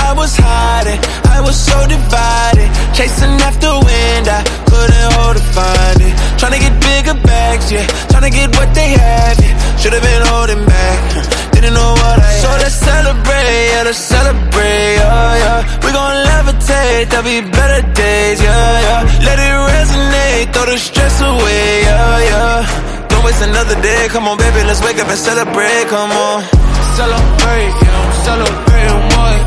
I was hiding, I was so divided, chasing after wind, I couldn't hold to find it. Tryna get bigger bags, yeah, tryna get what they have, yeah. Should've been holding back, didn't know what I had. So let's celebrate, yeah, let's celebrate, yeah, yeah. We gon' levitate, there'll be better days, yeah, yeah. Let it resonate, throw the stress away, yeah, yeah. Don't waste another day, come on baby, let's wake up and celebrate, come on. Celebrate, yeah, I'm celebrating what?